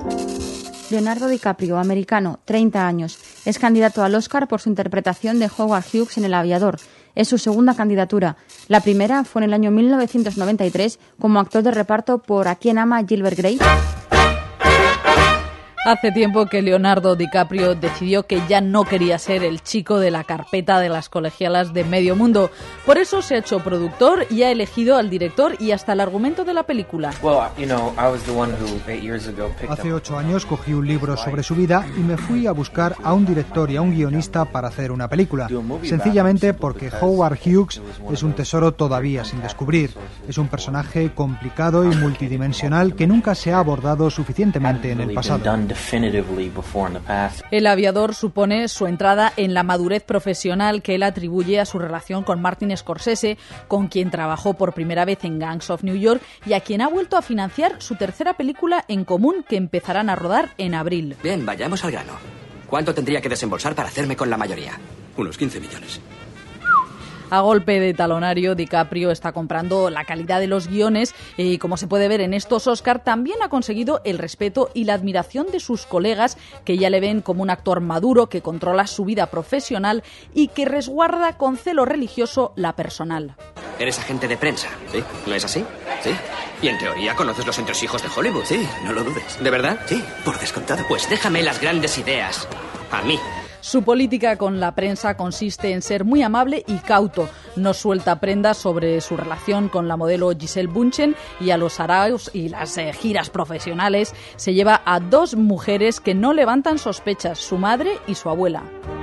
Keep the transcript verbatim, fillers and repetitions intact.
Leonardo DiCaprio, americano, treinta años, es candidato al Oscar por su interpretación de Howard Hughes en El aviador. Es su segunda candidatura. La primera fue en el año mil novecientos noventa y tres como actor de reparto por ¿A quién ama Gilbert Grape? Hace tiempo que Leonardo DiCaprio decidió que ya no quería ser el chico de la carpeta de las colegialas de medio mundo. Por eso se ha hecho productor y ha elegido al director y hasta el argumento de la película. Hace ocho años cogí un libro sobre su vida y me fui a buscar a un director y a un guionista para hacer una película. Sencillamente porque Howard Hughes es un tesoro todavía sin descubrir. Es un personaje complicado y multidimensional que nunca se ha abordado suficientemente en el pasado. El aviador supone su entrada en la madurez profesional que él atribuye a su relación con Martin Scorsese, con quien trabajó por primera vez en Gangs of New York y a quien ha vuelto a financiar su tercera película en común que empezarán a rodar en abril. Bien, vayamos al grano. ¿Cuánto tendría que desembolsar para hacerme con la mayoría? Unos quince millones. A golpe de talonario, DiCaprio está comprando la calidad de los guiones y, como se puede ver en estos Oscar, también ha conseguido el respeto y la admiración de sus colegas, que ya le ven como un actor maduro que controla su vida profesional y que resguarda con celo religioso la personal. Eres agente de prensa, ¿sí? ¿No es así? Sí. Y en teoría conoces los entresijos de Hollywood. Sí, no lo dudes. ¿De verdad? Sí, por descontado. Pues déjame las grandes ideas a mí. Su política con la prensa consiste en ser muy amable y cauto. No suelta prendas sobre su relación con la modelo Gisele Bündchen y a los saraos y las eh, giras profesionales se lleva a dos mujeres que no levantan sospechas, su madre y su abuela.